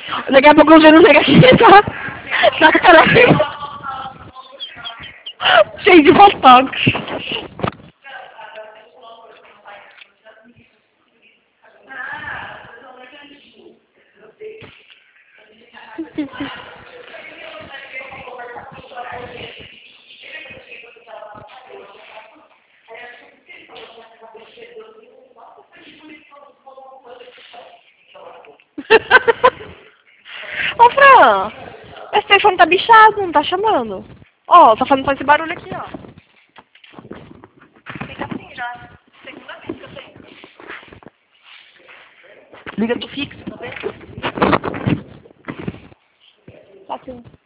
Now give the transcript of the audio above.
Daqui a pouco o Júnior chega aqui, tá? Tá com a cara cheio de botox. Ô, Fran, esse telefone tá bichado, não tá chamando. Ó, tá fazendo só esse barulho aqui, ó. Fica assim já. Segunda vez que eu tenho. Liga do fixo, tá vendo? Tá assim.